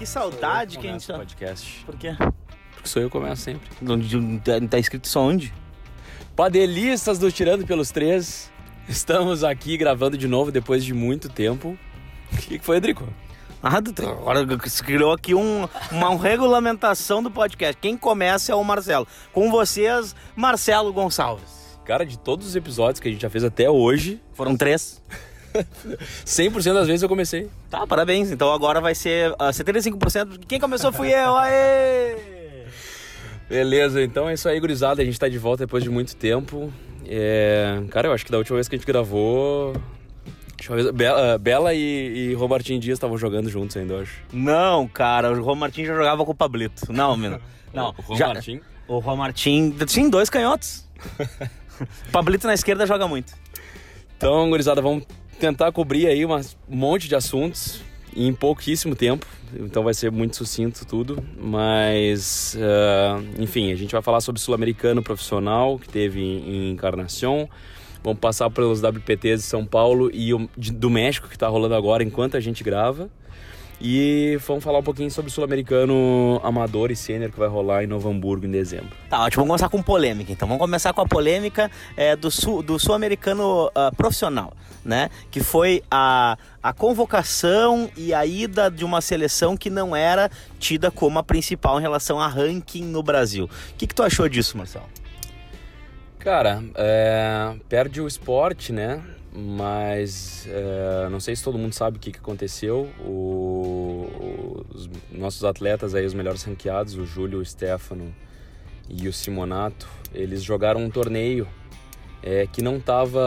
que saudade que a gente tá... podcast. Por quê? Porque sou eu que começo sempre. Tá escrito isso onde? Padelistas do Tirando Pelos Três. Estamos aqui gravando de novo depois de muito tempo. O que foi, Edrico? Agora criou aqui uma regulamentação do podcast. Quem começa é o Marcelo. Com vocês, Marcelo Gonçalves. Cara, de todos os episódios que a gente já fez até hoje... Foram 3. 100% das vezes eu comecei. Tá, parabéns. Então agora vai ser 75%. Quem começou fui eu. Aê! Beleza, então é isso aí, gurizada. A gente tá de volta depois de muito tempo. Cara, eu acho que da última vez que a gente gravou... Bela e Romartim Dias estavam jogando juntos ainda, eu acho. Não, cara, o Romartim já jogava com o Pablito. Não, menino. Não, o Romartim? O Romartim... Sim, 2 canhotos. O Pablito na esquerda joga muito. Então, gurizada, vamos tentar cobrir aí um monte de assuntos em pouquíssimo tempo. Então vai ser muito sucinto tudo. Mas, enfim, a gente vai falar sobre o Sul-Americano profissional que teve em Encarnação. Vamos passar pelos WPTs de São Paulo e do México, que está rolando agora enquanto a gente grava. E vamos falar um pouquinho sobre o Sul-Americano Amador e Sênior, que vai rolar em Novo Hamburgo em dezembro. Tá, ótimo. Vamos começar com polêmica. Então, vamos começar com a polêmica do Sul-Americano profissional, né? Que foi a convocação e a ida de uma seleção que não era tida como a principal em relação a ranking no Brasil. O que tu achou disso, Marcelo? Cara, perde o esporte, né? Mas não sei se todo mundo sabe o que aconteceu. Os nossos atletas aí, os melhores ranqueados, o Júlio, o Stefano e o Simonato, eles jogaram um torneio que não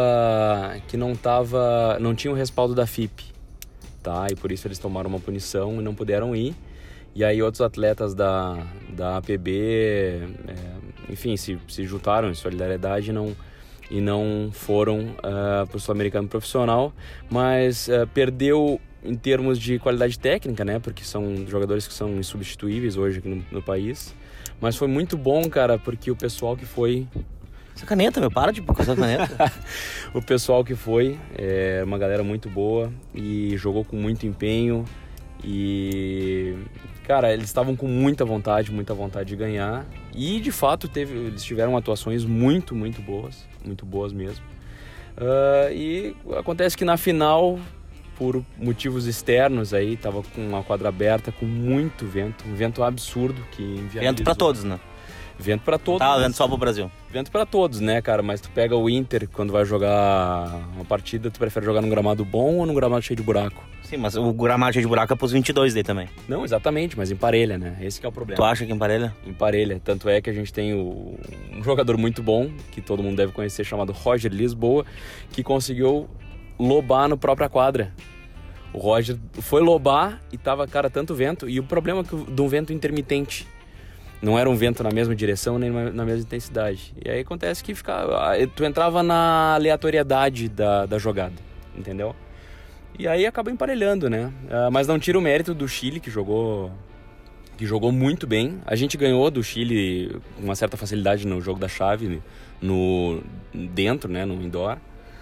tinha o respaldo da FIP, tá? E por isso eles tomaram uma punição e não puderam ir. E aí outros atletas da APB, enfim, se juntaram em solidariedade e não foram para o Sul-Americano profissional, mas perdeu em termos de qualidade técnica, né? Porque são jogadores que são insubstituíveis hoje aqui no país. Mas foi muito bom, cara, porque o pessoal que foi... Essa caneta, meu, para de pôr essa caneta. O pessoal que foi é uma galera muito boa e jogou com muito empenho. E, cara, eles estavam com muita vontade de ganhar. E, de fato, eles tiveram atuações muito, muito boas mesmo. E acontece que na final, por motivos externos aí, tava com uma quadra aberta, com muito vento, um vento absurdo que inviabilizou. Vento pra todos, né? Vento pra todos. Tá, vento só pro Brasil. Vento pra todos, né, cara? Mas tu pega o Inter, quando vai jogar uma partida, tu prefere jogar num gramado bom ou num gramado cheio de buraco? Sim, mas o gramado cheio de buraco é pros 22 daí também. Não, exatamente, mas emparelha, né? Esse que é o problema. Tu acha que emparelha? Emparelha. Tanto é que a gente tem um jogador muito bom, que todo mundo deve conhecer, chamado Roger Lisboa, que conseguiu lobar no própria quadra. O Roger foi lobar e tava, cara, tanto vento. E o problema é de um vento intermitente. Não era um vento na mesma direção, nem na mesma intensidade. E aí acontece que tu entrava na aleatoriedade da jogada, entendeu? E aí acaba emparelhando, né? Mas não tira o mérito do Chile, que jogou muito bem. A gente ganhou do Chile com uma certa facilidade no jogo da chave, dentro, né, no indoor.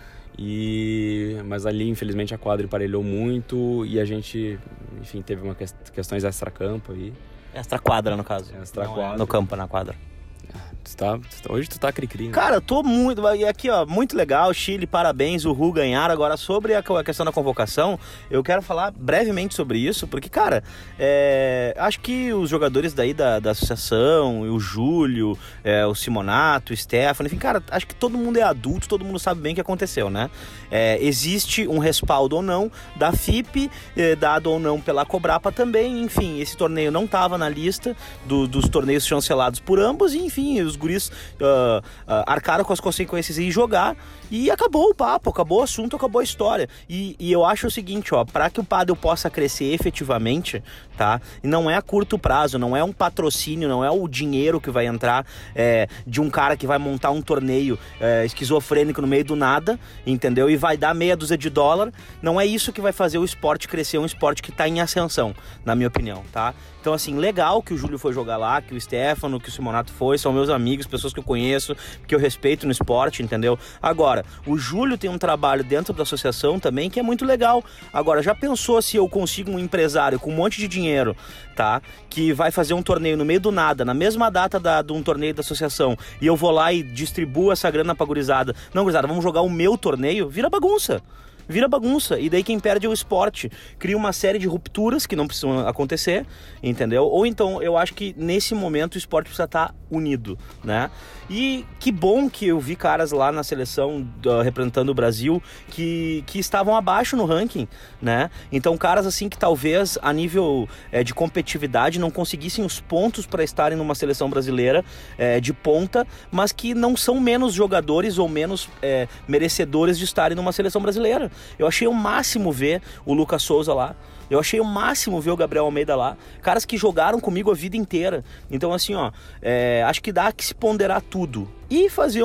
Mas ali, infelizmente, a quadra emparelhou muito e a gente, enfim, teve questões extra-campo aí. Extra-quadra, no caso. Extra-quadra. No campo, na quadra. Hoje tu tá cri-cri, né? Cara, eu tô muito... E aqui, ó, muito legal, Chile, parabéns, o Ru ganharam. Agora, sobre a questão da convocação, eu quero falar brevemente sobre isso, porque, cara, acho que os jogadores daí da associação, o Júlio, o Simonato, o Stefano, enfim, cara, acho que todo mundo é adulto, todo mundo sabe bem o que aconteceu, né? Existe um respaldo ou não da FIP, dado ou não pela Cobrapa também, enfim, esse torneio não tava na lista dos torneios chancelados por ambos, e, enfim, os guris arcaram com as consequências e jogar, e acabou o papo, acabou o assunto, acabou a história. E eu acho o seguinte, ó, para que o pádel possa crescer efetivamente, tá? E não é a curto prazo, não é um patrocínio, não é o dinheiro que vai entrar de um cara que vai montar um torneio esquizofrênico no meio do nada, entendeu? E vai dar meia dúzia de dólar. Não é isso que vai fazer o esporte crescer, um esporte que tá em ascensão, na minha opinião, tá? Então, assim, legal que o Júlio foi jogar lá, que o Stefano, que o Simonato foi, são meus amigos. amigos, pessoas que eu conheço, que eu respeito no esporte, entendeu? Agora, o Júlio tem um trabalho dentro da associação também que é muito legal. Agora, já pensou se eu consigo um empresário com um monte de dinheiro, tá? Que vai fazer um torneio no meio do nada, na mesma data de um torneio da associação, e eu vou lá e distribuo essa grana pra gurizada. Não, gurizada, vamos jogar o meu torneio? Vira bagunça. E daí quem perde é o esporte. Cria uma série de rupturas que não precisam acontecer, entendeu? Ou então, eu acho que nesse momento o esporte precisa estar unido, né? E que bom que eu vi caras lá na seleção representando o Brasil que estavam abaixo no ranking, né? Então caras assim que talvez a nível de competitividade não conseguissem os pontos para estarem numa seleção brasileira de ponta, mas que não são menos jogadores ou menos merecedores de estarem numa seleção brasileira. Eu achei o máximo ver o Lucas Souza lá. Eu achei o máximo ver o Gabriel Almeida lá. Caras que jogaram comigo a vida inteira. Então, assim, acho que dá que se ponderar tudo. E fazer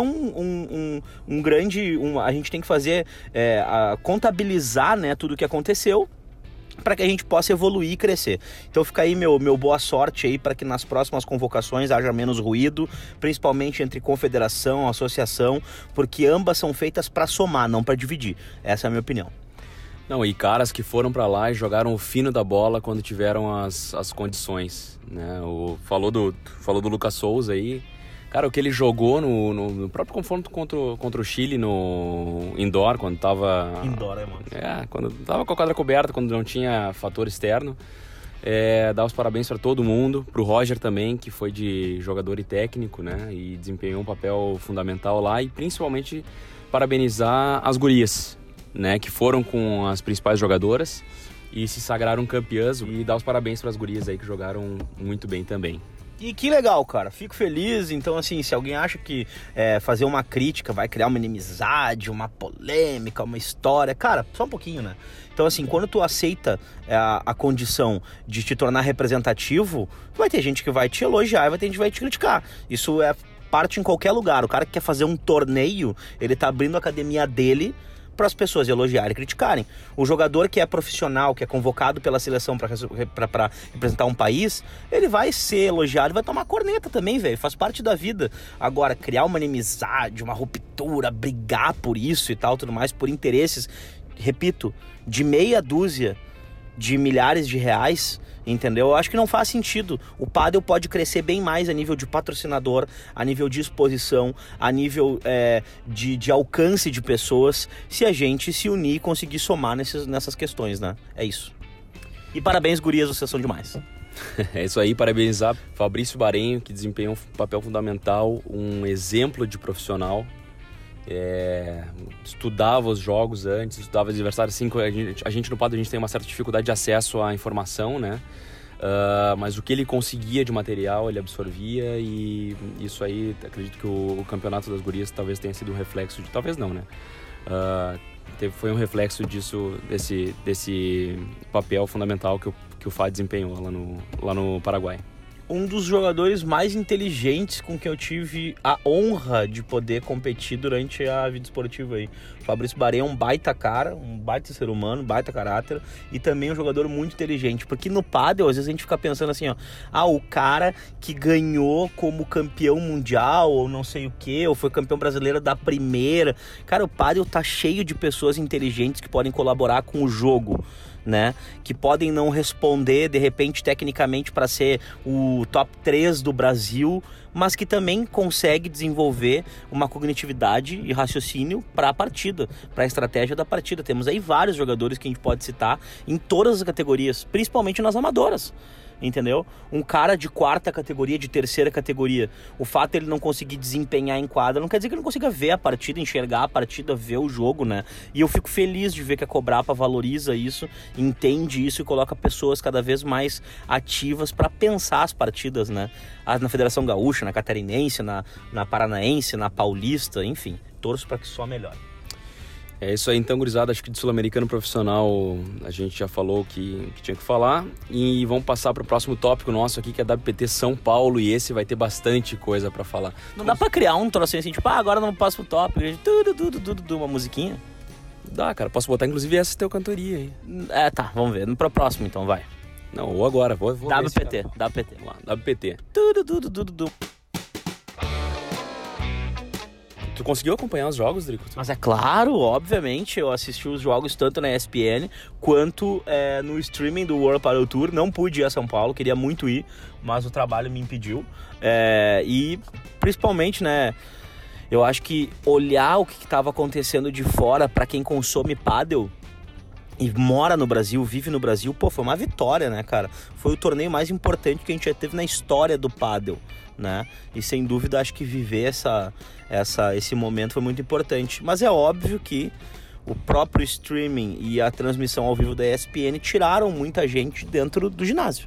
a gente tem que fazer, contabilizar, né, tudo o que aconteceu, para que a gente possa evoluir e crescer. Então fica aí meu boa sorte aí para que nas próximas convocações haja menos ruído, principalmente entre confederação, associação, porque ambas são feitas para somar, não para dividir. Essa é a minha opinião. Não, e caras que foram para lá e jogaram o fino da bola quando tiveram as condições, né? Falou do Lucas Souza aí. Cara, o que ele jogou no próprio confronto contra o Chile no indoor, quando tava... Indoor, mano. Quando tava com a quadra coberta, quando não tinha fator externo. Dar os parabéns para todo mundo, pro Roger também, que foi de jogador e técnico, né? E desempenhou um papel fundamental lá. E principalmente parabenizar as gurias, né? Que foram com as principais jogadoras e se sagraram campeãs. E dar os parabéns para as gurias aí que jogaram muito bem também. E que legal, cara. Fico feliz. Então, assim, se alguém acha que fazer uma crítica vai criar uma inimizade, uma polêmica, uma história... Cara, só um pouquinho, né? Então, assim, quando tu aceita a condição de te tornar representativo, vai ter gente que vai te elogiar e vai ter gente que vai te criticar. Isso é parte em qualquer lugar. O cara que quer fazer um torneio, ele tá abrindo a academia dele para as pessoas elogiarem e criticarem. O jogador que é profissional, que é convocado pela seleção para representar um país, ele vai ser elogiado e vai tomar corneta também, velho. Faz parte da vida. Agora, criar uma inimizade, uma ruptura, brigar por isso e tal, tudo mais, por interesses, repito, de meia dúzia de milhares de reais, entendeu? Eu acho que não faz sentido. O pádel pode crescer bem mais a nível de patrocinador, a nível de exposição, a nível de alcance de pessoas, se a gente se unir e conseguir somar nessas questões, né? É isso. E parabéns, gurias, vocês são demais. É isso aí, parabenizar Fabrício Barenho, que desempenhou um papel fundamental, um exemplo de profissional. Estudava os jogos antes, estudava os adversários. Assim, a gente no pádel, a gente tem uma certa dificuldade de acesso à informação, né? Mas o que ele conseguia de material, ele absorvia, e isso aí, acredito que o campeonato das gurias talvez tenha sido um reflexo de... Talvez não, né? Foi um reflexo desse papel fundamental que o Fá desempenhou lá no Paraguai. Um dos jogadores mais inteligentes com quem eu tive a honra de poder competir durante a vida esportiva aí. O Fabrício Barenho é um baita cara, um baita ser humano, um baita caráter, e também um jogador muito inteligente, porque no pádel às vezes a gente fica pensando assim, o cara que ganhou como campeão mundial ou não sei o que, ou foi campeão brasileiro da primeira. Cara, o pádel tá cheio de pessoas inteligentes que podem colaborar com o jogo, né? Que podem não responder de repente tecnicamente para ser o top 3 do Brasil, mas que também consegue desenvolver uma cognitividade e raciocínio para a partida, para a estratégia da partida. Temos aí vários jogadores que a gente pode citar em todas as categorias, principalmente nas amadoras, entendeu? Um cara de quarta categoria, de terceira categoria, o fato de ele não conseguir desempenhar em quadra não quer dizer que ele não consiga ver a partida, enxergar a partida, ver o jogo, né? E eu fico feliz de ver que a Cobrapa valoriza isso, entende isso e coloca pessoas cada vez mais ativas para pensar as partidas, né? Na Federação Gaúcha, na Catarinense, na Paranaense, na Paulista, enfim, torço para que só melhore. É isso aí, então, gurizada. Acho que de sul-americano profissional a gente já falou o que tinha que falar. E vamos passar para o próximo tópico nosso aqui, que é a WPT São Paulo. E esse vai ter bastante coisa para falar. Não dá para criar um trocinho assim, tipo, agora não passo pro tópico. Uma musiquinha? Dá, cara. Posso botar, inclusive, essa teu cantoria aí. Tá. Vamos ver. Pro próximo, então, vai. Não, ou agora. Vou WPT. Vamos lá, WPT. Tu conseguiu acompanhar os jogos, Drico? Mas é claro, obviamente, eu assisti os jogos tanto na ESPN quanto no streaming do World Padel Tour. Não pude ir a São Paulo, queria muito ir, mas o trabalho me impediu. E principalmente, né, eu acho que olhar o que estava acontecendo de fora para quem consome pádel e mora no Brasil, vive no Brasil, pô, foi uma vitória, né, cara? Foi o torneio mais importante que a gente já teve na história do pádel, né? E sem dúvida acho que viver esse momento foi muito importante. Mas é óbvio que o próprio streaming e a transmissão ao vivo da ESPN tiraram muita gente dentro do ginásio.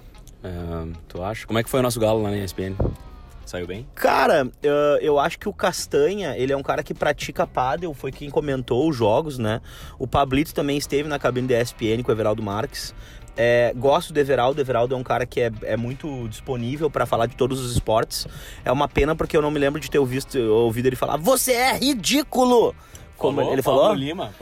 Tu acha? Como é que foi o nosso galo lá na ESPN? Saiu bem? Cara, eu acho que o Castanha, ele é um cara que pratica pádel, foi quem comentou os jogos, né? O Pablito também esteve na cabine da ESPN com o Everaldo Marques. Gosto do Everaldo. O Everaldo é um cara que é muito disponível para falar de todos os esportes. É uma pena porque eu não me lembro de ter ouvido ele falar: "Você é ridículo!" Como ele falou? Pablo Lima.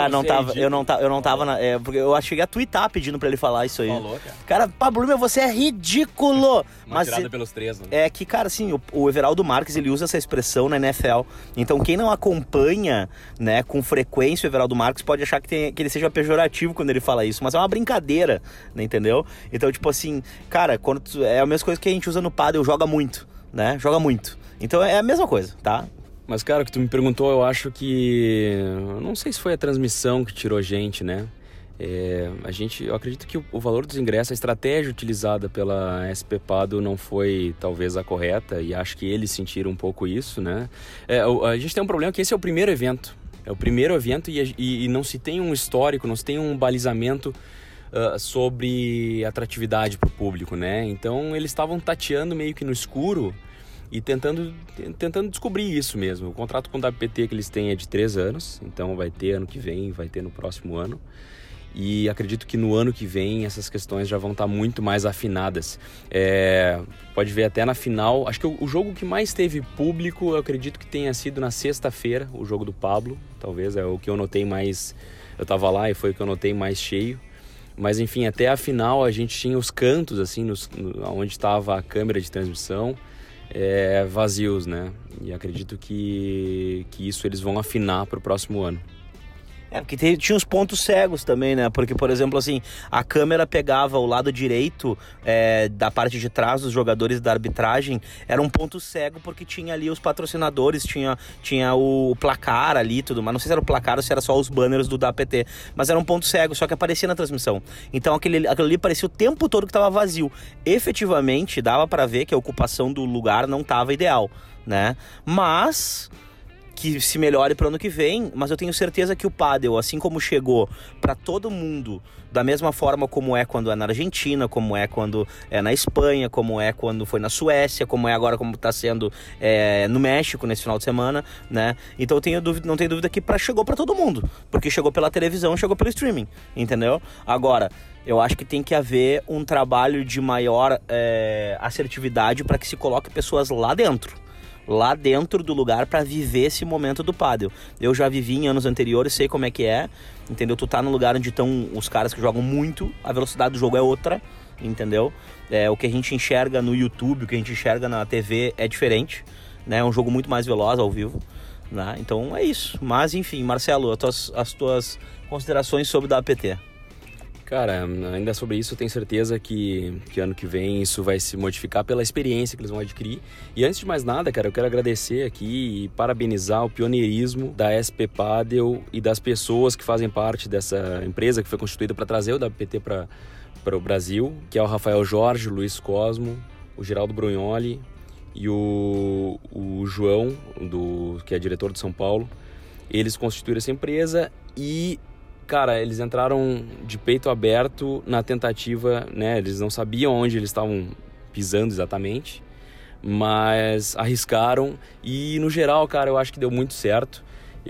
Eu não tava porque eu cheguei a twittar pedindo pra ele falar isso aí. Falou, cara. Cara, Pablo Lima, você é ridículo! Mas tirada pelos três, né? É que, cara, assim, o Everaldo Marques, ele usa essa expressão na NFL. Então, quem não acompanha, né, com frequência o Everaldo Marques pode achar que ele seja pejorativo quando ele fala isso. Mas é uma brincadeira, né, entendeu? Então, tipo assim, cara, é a mesma coisa que a gente usa no pádel, joga muito, né? Joga muito. Então, é a mesma coisa, tá? Mas, cara, o que tu me perguntou, eu acho que... Eu não sei se foi a transmissão que tirou gente, né? Eu acredito que o valor dos ingressos, a estratégia utilizada pela SP Padel não foi, talvez, a correta. E acho que eles sentiram um pouco isso, né? A gente tem um problema que esse é o primeiro evento. É o primeiro evento e não se tem um histórico, não se tem um balizamento sobre atratividade para o público, né? Então, eles estavam tateando meio que no escuro e tentando descobrir isso mesmo. O contrato com o WPT que eles têm é de 3 anos, então vai ter ano que vem, vai ter no próximo ano. E acredito que no ano que vem essas questões já vão estar muito mais afinadas. Pode ver até na final, acho que o jogo que mais teve público, eu acredito que tenha sido na sexta-feira, o jogo do Pablo, talvez, é o que eu notei mais, eu tava lá e foi o que eu notei mais cheio. Mas enfim, até a final a gente tinha os cantos, assim, onde estava a câmera de transmissão, vazios, né? E acredito que isso eles vão afinar para o próximo ano. Porque tinha os pontos cegos também, né? Porque, por exemplo, assim, a câmera pegava o lado direito da parte de trás dos jogadores da arbitragem, era um ponto cego porque tinha ali os patrocinadores, tinha o placar ali e tudo, mas não sei se era o placar ou se era só os banners do WPT, mas era um ponto cego, só que aparecia na transmissão. Então aquilo ali parecia o tempo todo que estava vazio. Efetivamente, dava para ver que a ocupação do lugar não estava ideal, né? Mas que se melhore para o ano que vem, mas eu tenho certeza que o pádel, assim como chegou para todo mundo, da mesma forma como é quando é na Argentina, como é quando é na Espanha, como é quando foi na Suécia, como é agora, como está sendo no México nesse final de semana, né? Então não tenho dúvida que chegou para todo mundo, porque chegou pela televisão, chegou pelo streaming, entendeu? Agora, eu acho que tem que haver um trabalho de maior assertividade para que se coloque pessoas lá dentro do lugar para viver esse momento do pádel. Eu já vivi em anos anteriores, sei como é que é, entendeu? Tu tá no lugar onde estão os caras que jogam muito, a velocidade do jogo é outra, entendeu? O que a gente enxerga no YouTube, o que a gente enxerga na TV é diferente, né? É um jogo muito mais veloz ao vivo, né? Então é isso. Mas enfim, Marcelo, as tuas considerações sobre o WPT. Cara, ainda sobre isso eu tenho certeza que ano que vem isso vai se modificar pela experiência que eles vão adquirir. E antes de mais nada, cara, eu quero agradecer aqui e parabenizar o pioneirismo da SP Padel e das pessoas que fazem parte dessa empresa que foi constituída para trazer o WPT para o Brasil, que é o Rafael Jorge, o Luiz Cosmo, o Geraldo Brugnoli e o João, que é diretor de São Paulo. Eles constituíram essa empresa e, cara, eles entraram de peito aberto na tentativa, né? Eles não sabiam onde eles estavam pisando exatamente, mas arriscaram e, no geral, cara, eu acho que deu muito certo.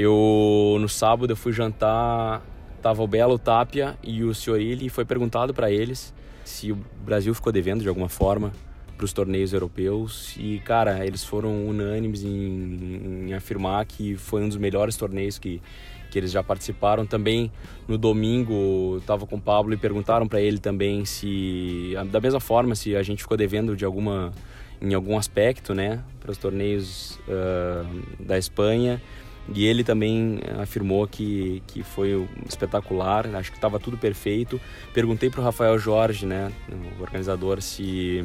No sábado, eu fui jantar, tava o Belo, o Tapia e o Ciorilli, e foi perguntado para eles se o Brasil ficou devendo de alguma forma para os torneios europeus e, cara, eles foram unânimes em afirmar que foi um dos melhores torneios que eles já participaram. Também no domingo estava com o Pablo e perguntaram para ele também se, da mesma forma, se a gente ficou devendo de alguma em algum aspecto, né, para os torneios da Espanha. E ele também afirmou que foi espetacular, acho que estava tudo perfeito. Perguntei para o Rafael Jorge, né, o organizador, se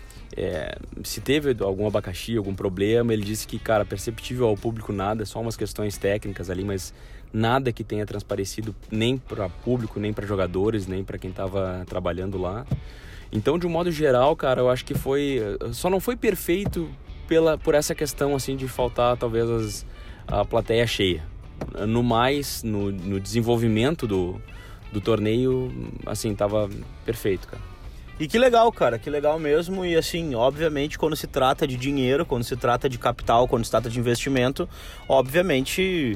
teve algum abacaxi, algum problema. Ele disse que, cara, perceptível ao público nada, só umas questões técnicas ali, mas nada que tenha transparecido nem para público, nem para jogadores, nem para quem estava trabalhando lá. Então, de um modo geral, cara, eu acho que só não foi perfeito por essa questão, assim, de faltar talvez a plateia cheia. No mais, no desenvolvimento do torneio, assim, tava perfeito, cara. E que legal, cara, que legal mesmo. E assim, obviamente, quando se trata de dinheiro, quando se trata de capital, quando se trata de investimento, obviamente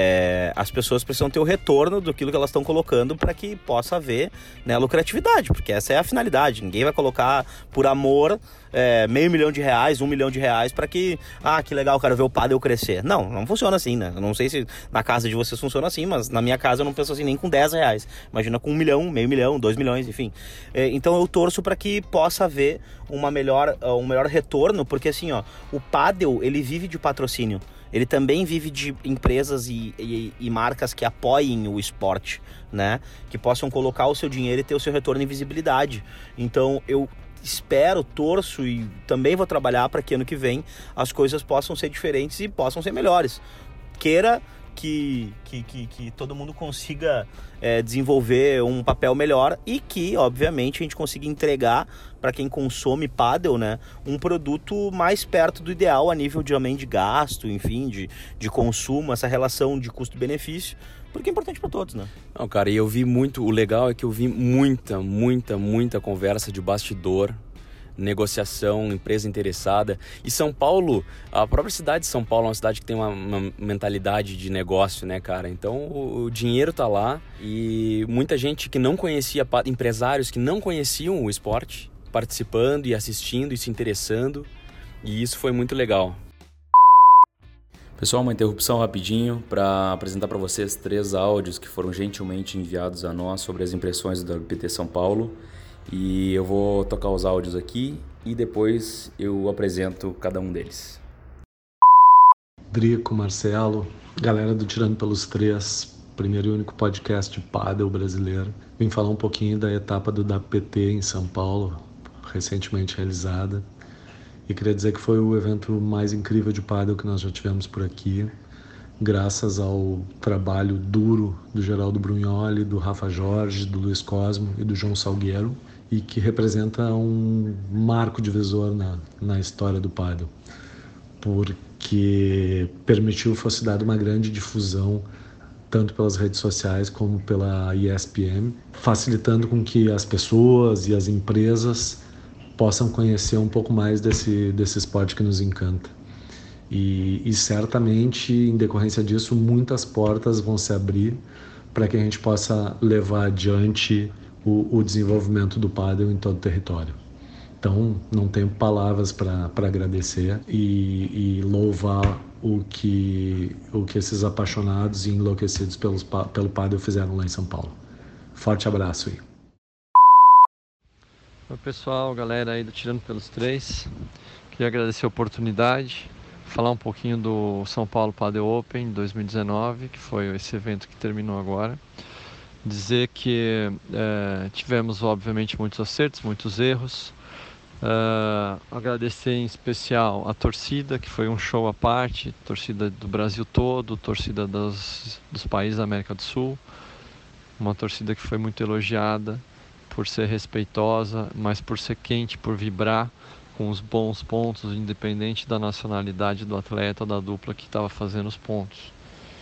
as pessoas precisam ter o retorno daquilo que elas estão colocando para que possa haver, né, lucratividade, porque essa é a finalidade. Ninguém vai colocar por amor R$500 mil, R$1 milhão para que, que legal, quero ver o pádel crescer. Não funciona assim, né? Eu não sei se na casa de vocês funciona assim, mas na minha casa eu não penso assim nem com R$10. Imagina com 1 milhão, R$500 mil, 2 milhões, enfim. Então eu torço para que possa haver um melhor retorno, porque assim, ó, o pádel, ele vive de patrocínio. Ele também vive de empresas e marcas que apoiem o esporte, né? Que possam colocar o seu dinheiro e ter o seu retorno em visibilidade. Então eu espero, torço e também vou trabalhar para que ano que vem as coisas possam ser diferentes e possam ser melhores. Queira que todo mundo consiga desenvolver um papel melhor e que, obviamente, a gente consiga entregar para quem consome pádel, né, um produto mais perto do ideal a nível de gasto, enfim, de consumo, essa relação de custo-benefício, porque é importante para todos, né? Não, cara, e eu vi muito, o legal é que eu vi muita conversa de bastidor, negociação, empresa interessada. E São Paulo, a própria cidade de São Paulo é uma cidade que tem uma mentalidade de negócio, né, cara? Então o dinheiro tá lá e muita gente que não conhecia, empresários que não conheciam o esporte, participando e assistindo e se interessando, e isso foi muito legal. Pessoal, uma interrupção rapidinho para apresentar para vocês 3 áudios que foram gentilmente enviados a nós sobre as impressões do WPT São Paulo. E eu vou tocar os áudios aqui e depois eu apresento cada um deles. Drico, Marcelo, galera do Tirando pelos Três, primeiro e único podcast de pádel brasileiro. Vim falar um pouquinho da etapa do WPT em São Paulo, recentemente realizada. E queria dizer que foi o evento mais incrível de pádel que nós já tivemos por aqui, graças ao trabalho duro do Geraldo Brugnoli, do Rafa Jorge, do Luiz Cosmo e do João Salgueiro, e que representa um marco divisor na história do pádel, porque permitiu fosse dada uma grande difusão tanto pelas redes sociais como pela ESPN, facilitando com que as pessoas e as empresas possam conhecer um pouco mais desse esporte que nos encanta. E certamente, em decorrência disso, muitas portas vão se abrir para que a gente possa levar adiante o desenvolvimento do pádel em todo o território. Então, não tenho palavras para agradecer e louvar o que esses apaixonados e enlouquecidos pelo pádel fizeram lá em São Paulo. Forte abraço aí. Oi pessoal, galera aí do Tirando pelos Três. Queria agradecer a oportunidade, falar um pouquinho do São Paulo Padel Open 2019, que foi esse evento que terminou agora. Dizer que tivemos obviamente muitos acertos, muitos erros. Agradecer em especial a torcida, que foi um show à parte, torcida do Brasil todo, torcida dos países da América do Sul, uma torcida que foi muito elogiada por ser respeitosa, mas por ser quente, por vibrar com os bons pontos, independente da nacionalidade do atleta, da dupla que estava fazendo os pontos.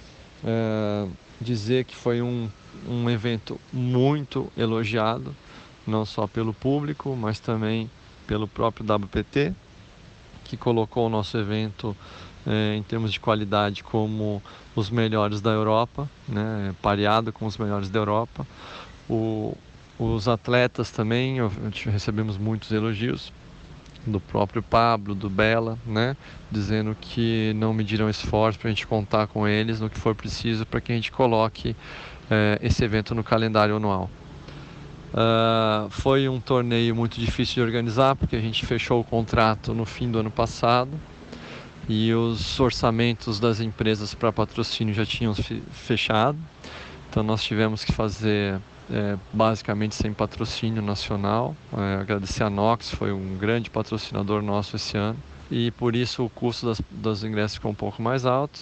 Dizer que foi um evento muito elogiado, não só pelo público, mas também pelo próprio WPT, que colocou o nosso evento em termos de qualidade como os melhores da Europa, né, pareado com os melhores da Europa. Os atletas também, recebemos muitos elogios do próprio Pablo, do Bela, né, dizendo que não mediram esforço para a gente contar com eles no que for preciso para que a gente coloque esse evento no calendário anual. Foi um torneio muito difícil de organizar, porque a gente fechou o contrato no fim do ano passado e os orçamentos das empresas para patrocínio já tinham fechado. Então nós tivemos que fazer basicamente sem patrocínio nacional. Agradecer a Nox, foi um grande patrocinador nosso esse ano. E por isso o custo dos ingressos ficou um pouco mais alto.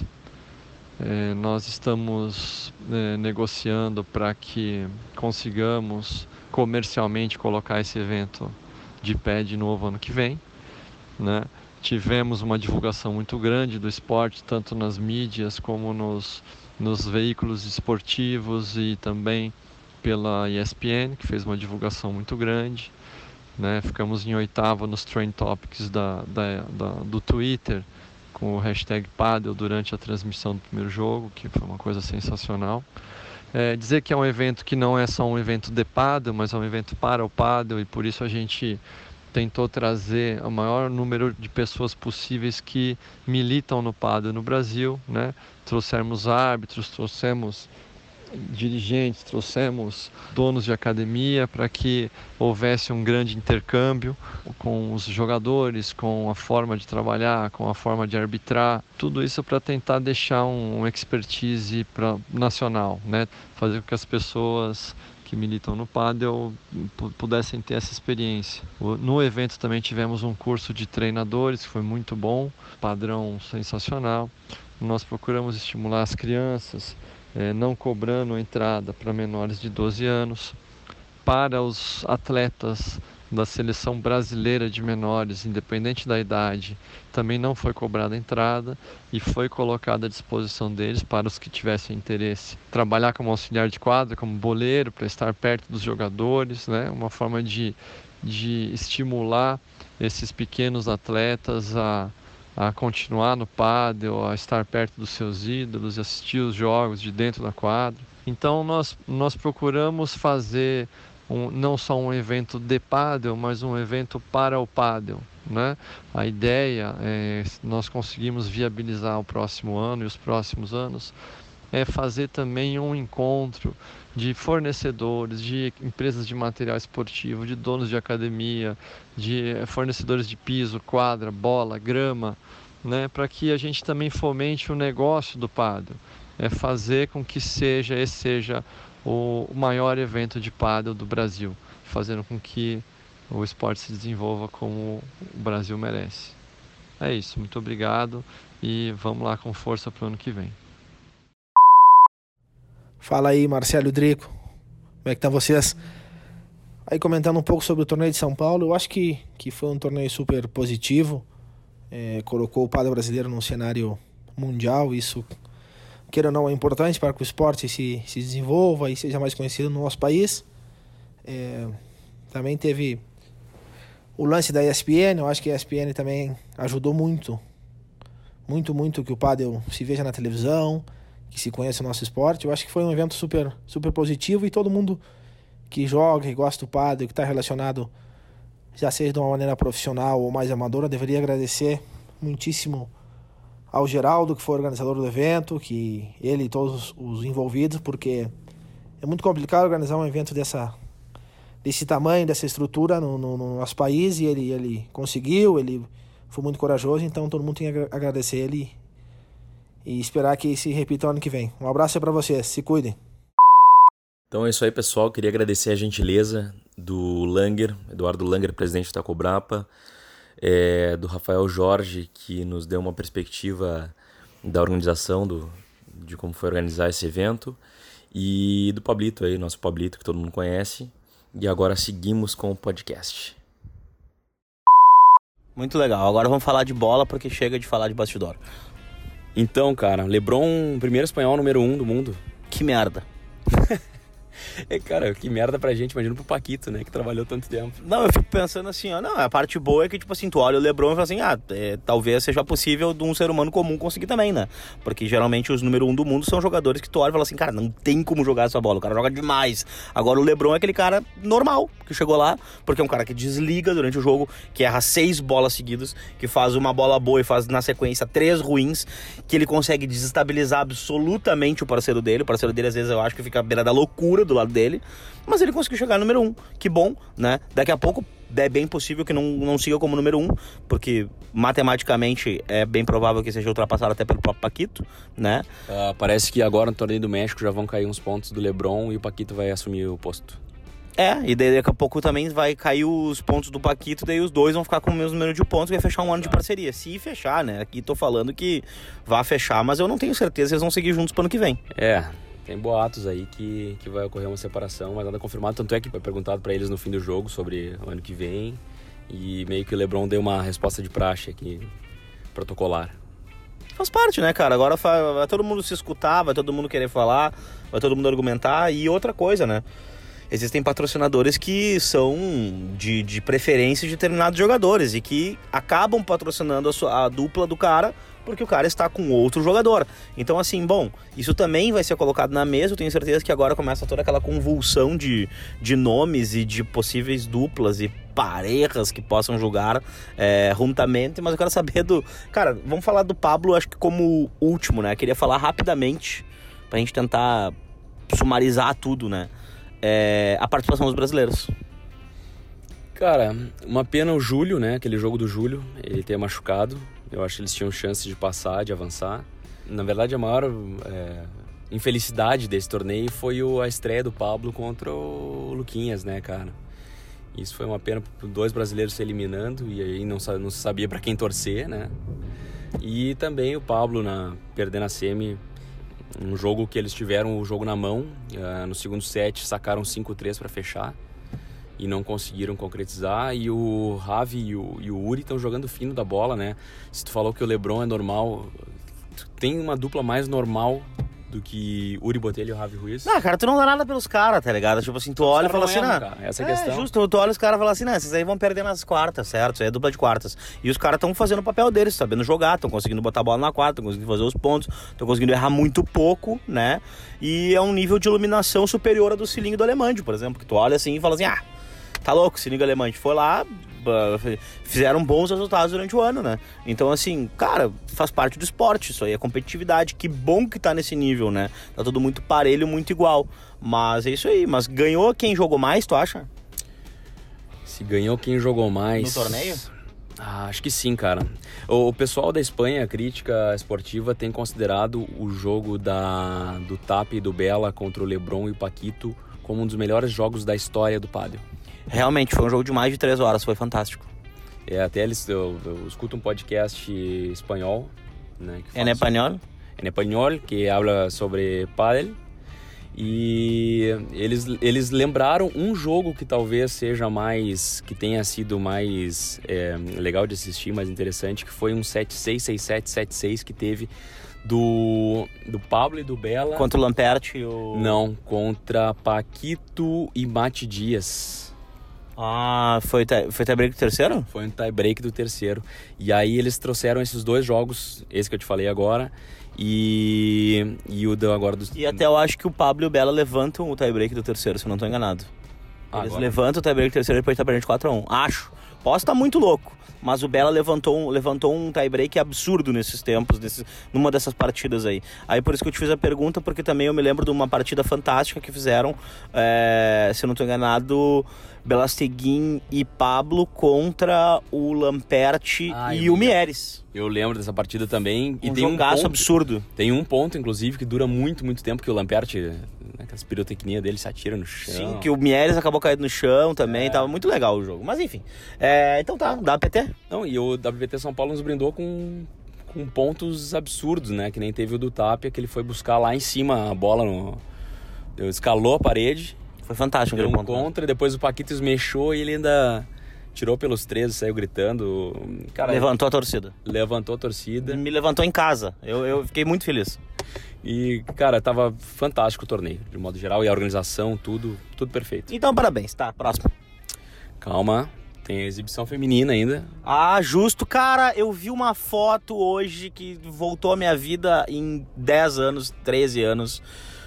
Nós estamos negociando para que consigamos comercialmente colocar esse evento de pé de novo ano que vem, né? Tivemos uma divulgação muito grande do esporte, tanto nas mídias como nos veículos esportivos e também pela ESPN, que fez uma divulgação muito grande, né? Ficamos em 8º nos Trend Topics do Twitter, com o hashtag Padel durante a transmissão do primeiro jogo, que foi uma coisa sensacional. Dizer que é um evento que não é só um evento de Padel, mas é um evento para o Padel, e por isso a gente tentou trazer o maior número de pessoas possíveis que militam no Padel no Brasil, né? Trouxemos árbitros, trouxemos dirigentes, trouxemos donos de academia para que houvesse um grande intercâmbio com os jogadores, com a forma de trabalhar, com a forma de arbitrar, tudo isso para tentar deixar um expertise nacional, né? Fazer com que as pessoas que militam no Padel pudessem ter essa experiência. No evento também tivemos um curso de treinadores que foi muito bom, padrão sensacional. Nós procuramos estimular as crianças, não cobrando entrada para menores de 12 anos. Para os atletas da seleção brasileira de menores, independente da idade, também não foi cobrada entrada e foi colocada à disposição deles para os que tivessem interesse. Trabalhar como auxiliar de quadra, como boleiro, para estar perto dos jogadores, né? Uma forma de estimular esses pequenos atletas a continuar no pádel, a estar perto dos seus ídolos, assistir os jogos de dentro da quadra. Então nós procuramos fazer não só um evento de pádel, mas um evento para o pádel, né? A ideia nós conseguimos viabilizar o próximo ano e os próximos anos, é fazer também um encontro de fornecedores, de empresas de material esportivo, de donos de academia, de fornecedores de piso, quadra, bola, grama, né, para que a gente também fomente o negócio do pádel. Fazer com que esse seja o maior evento de pádel do Brasil, fazendo com que o esporte se desenvolva como o Brasil merece. É isso, muito obrigado e vamos lá com força para o ano que vem. Fala aí, Marcelo e Drico, como é que estão vocês? Aí comentando um pouco sobre o torneio de São Paulo, eu acho que foi um torneio super positivo, colocou o pádel brasileiro num cenário mundial, isso, queira ou não, é importante para que o esporte se desenvolva e seja mais conhecido no nosso país. Também teve o lance da ESPN, eu acho que a ESPN também ajudou muito que o pádel se veja na televisão, que se conheça o nosso esporte. Eu acho que foi um evento super, super positivo e todo mundo que joga, que gosta do pádel, que está relacionado, já seja de uma maneira profissional ou mais amadora, deveria agradecer muitíssimo ao Geraldo, que foi o organizador do evento, que ele e todos os envolvidos, porque é muito complicado organizar um evento desse tamanho, dessa estrutura no nosso país, e ele conseguiu, ele foi muito corajoso, então todo mundo tem que agradecer ele e esperar que se repita o ano que vem. Um abraço aí para vocês, se cuidem. Então é isso aí, pessoal. Queria agradecer a gentileza do Langer, Eduardo Langer, presidente da Cobrapa, do Rafael Jorge, que nos deu uma perspectiva da organização, de como foi organizar esse evento, e do Pablito aí, nosso Pablito, que todo mundo conhece. E agora seguimos com o podcast. Muito legal. Agora vamos falar de bola, porque chega de falar de bastidor. Então, cara, LeBron, primeiro espanhol número 1 do mundo. Que merda. Cara, que merda pra gente, imagina pro Paquito, né, que trabalhou tanto tempo. Não, eu fico pensando assim, ó, não, a parte boa é que, tipo assim, tu olha o LeBron e fala assim, talvez seja possível de um ser humano comum conseguir também, né? Porque geralmente os número 1 do mundo são jogadores que tu olha e fala assim, cara, não tem como jogar essa bola, o cara joga demais. Agora o LeBron é aquele cara normal, que chegou lá, porque é um cara que desliga durante o jogo, que erra 6 bolas seguidas, que faz uma bola boa e faz na sequência 3 ruins, que ele consegue desestabilizar absolutamente o parceiro dele às vezes eu acho que fica à beira da loucura do lado dele, mas ele conseguiu chegar no número 1, que bom, né? Daqui a pouco é bem possível que não siga como número 1, porque matematicamente é bem provável que seja ultrapassado até pelo próprio Paquito, né? Parece que agora no Torneio do México já vão cair uns pontos do LeBron e o Paquito vai assumir o posto. E daí daqui a pouco também vai cair os pontos do Paquito, daí os dois vão ficar com o mesmo número de pontos, vai fechar um ano de parceria. Se fechar, né? Aqui tô falando que vai fechar, mas eu não tenho certeza se eles vão seguir juntos pro ano que vem. Tem boatos aí que vai ocorrer uma separação, mas nada confirmado. Tanto é que foi perguntado pra eles no fim do jogo sobre o ano que vem. E meio que o LeBron deu uma resposta de praxe aqui, protocolar. Faz parte, né, cara? Agora vai todo mundo se escutar, vai todo mundo querer falar, vai todo mundo argumentar. E outra coisa, né? Existem patrocinadores que são de preferência de determinados jogadores e que acabam patrocinando a dupla do cara porque o cara está com outro jogador. Então, assim, bom, isso também vai ser colocado na mesa. Eu tenho certeza que agora começa toda aquela convulsão de nomes e de possíveis duplas e parejas que possam jogar juntamente. Mas eu quero saber do... Cara, vamos falar do Pablo, acho que como último, né? Eu queria falar rapidamente, pra gente tentar sumarizar tudo, né? A participação dos brasileiros. Cara, uma pena o Júlio, né? Aquele jogo do Júlio, ele ter machucado. Eu acho que eles tinham chance de passar, de avançar. Na verdade, a maior infelicidade desse torneio foi a estreia do Pablo contra o Luquinhas, né, cara? Isso foi uma pena para dois brasileiros se eliminando e aí não se sabia para quem torcer, né? E também o Pablo perdendo a semi, um jogo que eles tiveram o jogo na mão. No segundo set sacaram 5-3 para fechar e não conseguiram concretizar. E o Ravi e o Uri estão jogando fino da bola, né? Se tu falou que o LeBron é normal, tem uma dupla mais normal do que Uri Botelho e o Ravi Ruiz? Não, cara, tu não dá nada pelos caras, tá ligado? Tipo assim, tu olha e fala assim, essa é a questão. Justo, tu olha os caras e fala assim, esses aí vão perder nas quartas, certo? Isso aí é dupla de quartas. E os caras estão fazendo o papel deles, sabendo jogar, estão conseguindo botar a bola na quarta, estão conseguindo fazer os pontos, estão conseguindo errar muito pouco, né? E é um nível de iluminação superior a do Cilinho e do Alemande, por exemplo, que tu olha assim e fala assim, tá louco, Cilinho e Alemande foi lá, fizeram bons resultados durante o ano, né? Então, assim, cara, faz parte do esporte, isso aí é competitividade. Que bom que tá nesse nível, né? Tá tudo muito parelho, muito igual. Mas é isso aí. Mas ganhou quem jogou mais, tu acha? Se ganhou quem jogou mais... No torneio? Acho que sim, cara. O pessoal da Espanha, a crítica esportiva, tem considerado o jogo do Tapia e do Bela contra o LeBron e o Paquito como um dos melhores jogos da história do pádel. Realmente, foi um jogo de mais de 3 horas, foi fantástico. Até eu escuto um podcast espanhol, né? En espanhol? En espanhol, que habla sobre pádel. E eles lembraram um jogo que talvez seja mais... que tenha sido mais legal de assistir, mais interessante, que foi um 7-6, 6-7, 7-6 que teve do Pablo e do Bela. Contra o Lamperti e o... Não, contra Paquito e Mati Dias. Foi tie-break do terceiro? Foi um tie-break do terceiro. E aí eles trouxeram esses dois jogos, esse que eu te falei agora, e o do agora do... E até eu acho que o Pablo e o Bela levantam o tie-break do terceiro, se eu não estou enganado. Eles levantam o tie-break do terceiro e depois tá perdendo 4-1. Acho. Posso estar muito louco, mas o Bela levantou um tie-break absurdo nesses tempos, numa dessas partidas aí. Aí por isso que eu te fiz a pergunta, porque também eu me lembro de uma partida fantástica que fizeram, se eu não estou enganado, Belasteguin e Pablo contra o Lamperti e o Mieres. Eu lembro dessa partida também. E tem jogaço absurdo. Tem um ponto, inclusive, que dura muito, muito tempo, que o Lamperti, aquelas pirotecnias dele, se atira no chão. Sim, que o Mieres acabou caindo no chão também, tava muito legal o jogo. Mas enfim, então tá, WPT? Não, e o WPT São Paulo nos brindou com pontos absurdos, né? Que nem teve o do Tapia, que ele foi buscar lá em cima a bola, escalou a parede. Foi fantástico aquele ponto. Contra, depois o Paquito esmechou e ele ainda tirou pelos 13, saiu gritando. Cara, levantou a torcida. Levantou a torcida. Me levantou em casa. Eu fiquei muito feliz. E, cara, tava fantástico o torneio, de modo geral, e a organização, tudo perfeito. Então, parabéns, tá? Próximo. Calma, tem a exibição feminina ainda. Justo. Cara, eu vi uma foto hoje que voltou à minha vida em 10 anos, 13 anos.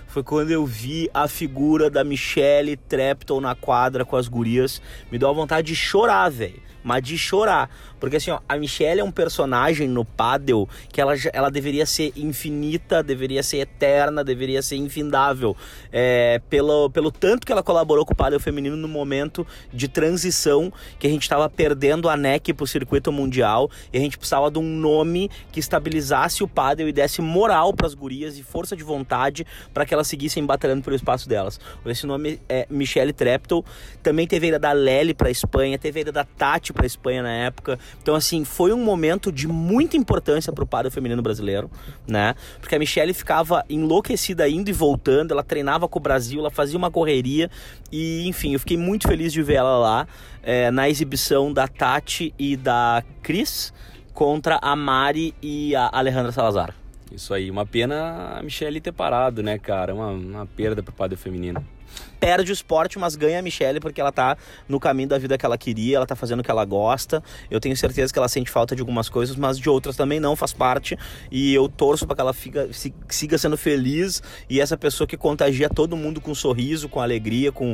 foi quando eu vi a figura da Michelle Treptow na quadra com as gurias. Me deu a vontade de chorar, velho. Mas de chorar. Porque assim, ó, a Michelle é um personagem no pádel que ela deveria ser infinita, deveria ser eterna, deveria ser infindável. Pelo tanto que ela colaborou com o pádel feminino no momento de transição, que a gente estava perdendo a NEC pro circuito mundial, e a gente precisava de um nome que estabilizasse o pádel e desse moral pras gurias e força de vontade para que elas seguissem batalhando pelo espaço delas. Esse nome é Michelle Treptow. Também teve a ida da Lely pra Espanha, teve a ida da Tati pra Espanha na época. Então, assim, foi um momento de muita importância pro pádel feminino brasileiro, né? Porque a Michelle ficava enlouquecida indo e voltando, ela treinava com o Brasil, ela fazia uma correria e, enfim, eu fiquei muito feliz de ver ela lá na exibição da Tati e da Cris contra a Mari e a Alejandra Salazar. Isso aí, uma pena a Michelle ter parado, né, cara? Uma perda pro pádel feminino. Perde o esporte, mas ganha a Michelle porque ela tá no caminho da vida que ela queria, ela tá fazendo o que ela gosta. Eu tenho certeza que ela sente falta de algumas coisas, mas de outras também não, faz parte. E eu torço para que ela siga sendo feliz e essa pessoa que contagia todo mundo com sorriso, com alegria, com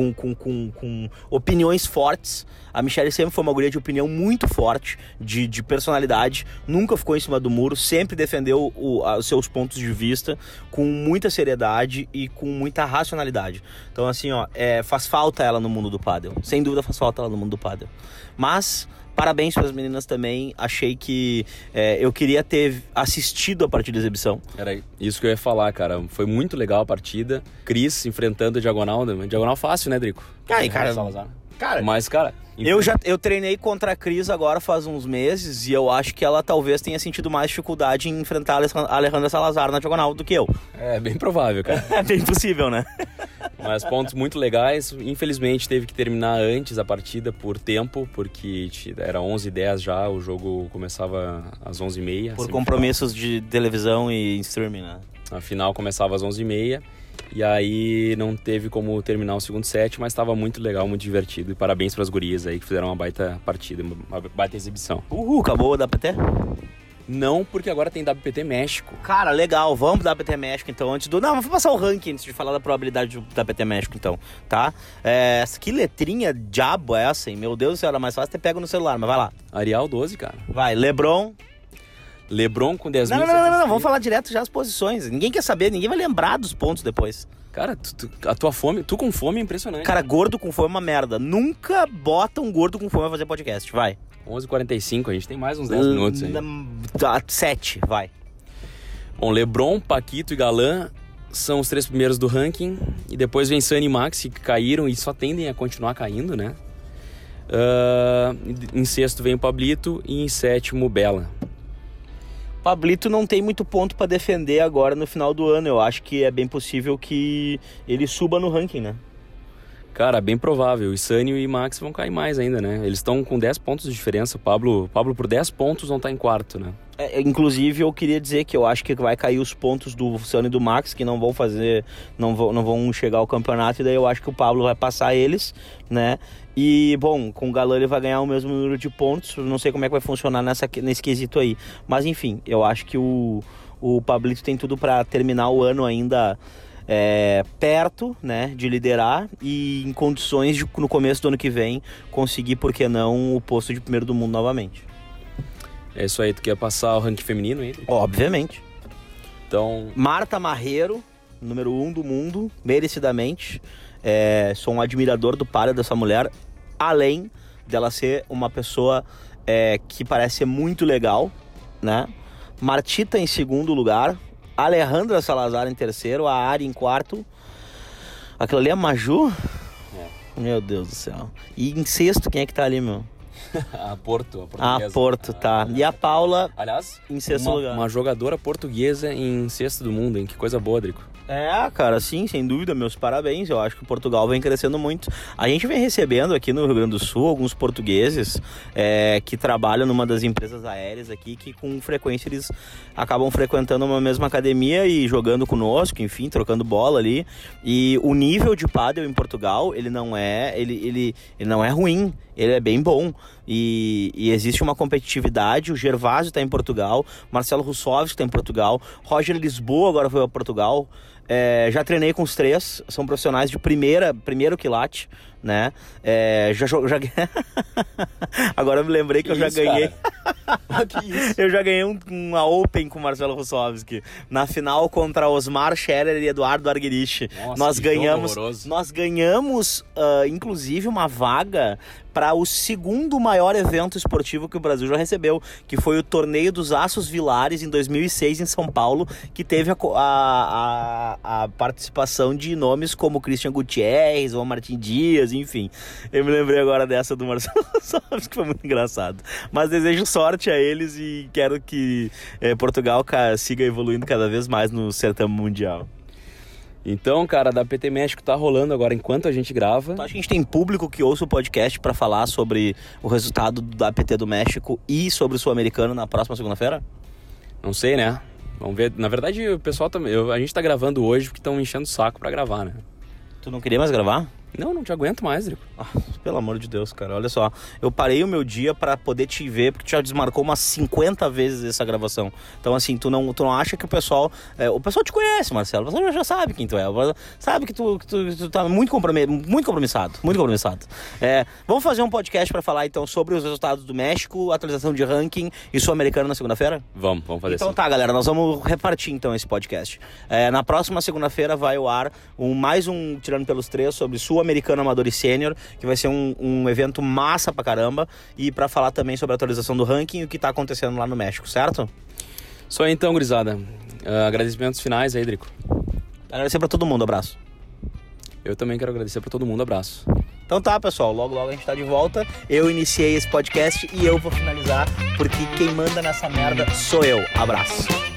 opiniões fortes. A Michelle sempre foi uma guria de opinião muito forte, de personalidade, nunca ficou em cima do muro, sempre defendeu os seus pontos de vista com muita seriedade e com muita racionalidade. Então, assim, ó, faz falta ela no mundo do pádel. Sem dúvida faz falta ela no mundo do pádel. Mas, parabéns para as meninas também. Achei que eu queria ter assistido a partida de exibição. Era isso que eu ia falar, cara. Foi muito legal a partida. Cris enfrentando a Diagonal. Diagonal fácil, né, Drico? Cara, mas, cara... Eu treinei contra a Cris agora faz uns meses e eu acho que ela talvez tenha sentido mais dificuldade em enfrentar a Alejandra Salazar na Diagonal do que eu. É bem provável, cara. É bem possível, né? Mas pontos muito legais. Infelizmente teve que terminar antes a partida por tempo, porque era 11h10 já, o jogo começava às 11h30. Por compromissos de televisão e streaming, né? A final começava às 11h30. E aí não teve como terminar o segundo set, mas estava muito legal, muito divertido. E parabéns para as gurias aí que fizeram uma baita partida, uma baita exibição. Acabou o WPT? Não, porque agora tem WPT México. Cara, legal, vamos pro WPT México então, Não, vamos passar o ranking antes de falar da probabilidade do WPT México então, tá? Que letrinha diabo é essa, hein? Meu Deus do céu, era mais fácil ter pego no celular, mas vai lá. Arial 12, cara. Vai, LeBron com 10 mil. Não, vamos falar direto já as posições. Ninguém quer saber, ninguém vai lembrar dos pontos depois. Cara, a tua fome, tu com fome é impressionante. Cara, gordo com fome é uma merda. Nunca bota um gordo com fome a fazer podcast, vai. 11h45, a gente tem mais uns 10 minutos aí. 7, vai. Bom, LeBron, Paquito e Galã são os 3 primeiros do ranking. E depois vem Sunny e Maxi, que caíram e só tendem a continuar caindo, né? Em sexto vem o Pablito e em sétimo o Bela. Pablito não tem muito ponto pra defender agora no final do ano. Eu acho que é bem possível que ele suba no ranking, né? Cara, bem provável. E Sânio e Max vão cair mais ainda, né? Eles estão com 10 pontos de diferença. O Pablo por 10 pontos não tá em quarto, né? Inclusive, eu queria dizer que eu acho que vai cair os pontos do Sânio e do Max, que não vão fazer... Não vão chegar ao campeonato. E daí eu acho que o Pablo vai passar eles, né? E, bom, com o Galã ele vai ganhar o mesmo número de pontos. Não sei como é que vai funcionar nesse quesito aí. Mas, enfim, eu acho que o Pablito tem tudo pra terminar o ano ainda... perto, né, de liderar e em condições de, no começo do ano que vem, conseguir, por que não, o posto de primeiro do mundo novamente. É isso aí, tu quer passar o ranking feminino aí? Obviamente. Então... Marta Marrero, número 1 do mundo, merecidamente. Sou um admirador do páreo dessa mulher, além dela ser uma pessoa que parece ser muito legal, né? Martita em segundo lugar, Alejandra Salazar em terceiro, a Ari em quarto. Aquilo ali é Maju? Meu Deus do céu. E em sexto, quem é que tá ali, meu? A portuguesa. A Porto, tá. E a Paula, aliás, em sexto lugar. Uma jogadora portuguesa em sexto do mundo, hein? Que coisa boa, Drico. Cara, sim, sem dúvida, meus parabéns. Eu acho que o Portugal vem crescendo muito. A gente vem recebendo aqui no Rio Grande do Sul alguns portugueses que trabalham numa das empresas aéreas aqui, que com frequência eles acabam frequentando uma mesma academia e jogando conosco, enfim, trocando bola ali. E o nível de pádel em Portugal, ele não é ruim. ele é bem bom. E existe uma competitividade. O Gervásio está em Portugal, Marcelo Russovski está em Portugal, Roger Lisboa agora foi a Portugal. Já treinei com os 3, são profissionais de primeiro quilate, né? Já agora eu me lembrei que eu já ganhei. Eu já ganhei uma Open com o Marcelo Russovski na final contra Osmar Scherer e Eduardo Arguerich. Nós ganhamos inclusive uma vaga para o segundo maior evento esportivo que o Brasil já recebeu, que foi o Torneio dos Aços Vilares em 2006 em São Paulo, que teve a participação de nomes como Christian Gutierrez, Juan Martín Dias, enfim. Eu me lembrei agora dessa do Marcelo Russovski, que foi muito engraçado. Mas desejo sorte a eles e quero que Portugal siga evoluindo cada vez mais no certame mundial. Então, cara, da APT México tá rolando agora enquanto a gente grava. Tu acha que a gente tem público que ouça o podcast pra falar sobre o resultado da APT do México e sobre o Sul-Americano na próxima segunda-feira? Não sei, né? Vamos ver. Na verdade, o pessoal também... A gente tá gravando hoje porque estão enchendo o saco pra gravar, né? Tu não queria mais gravar? Não te aguento mais, Drico. Pelo amor de Deus, cara. Olha só, eu parei o meu dia pra poder te ver, porque tu já desmarcou umas 50 vezes essa gravação. Então, assim, tu não acha que o pessoal... o pessoal te conhece, Marcelo. O pessoal já sabe quem tu é. Sabe que tu tá muito compromissado. Muito compromissado. Vamos fazer um podcast pra falar, então, sobre os resultados do México, atualização de ranking e Sul-Americano na segunda-feira? Vamos fazer então, tá, galera. Nós vamos repartir, então, esse podcast. Na próxima segunda-feira vai ao ar mais um Tirando Pelos 3 sobre Sul-Americano Amador e Sênior, que vai ser um evento massa pra caramba, e pra falar também sobre a atualização do ranking e o que tá acontecendo lá no México, certo? Só então, gurizada. Agradecimentos finais aí, Drico. Agradecer pra todo mundo, abraço. Eu também quero agradecer pra todo mundo, abraço. Então tá, pessoal, logo a gente tá de volta. Eu iniciei esse podcast e eu vou finalizar, porque quem manda nessa merda sou eu. Abraço.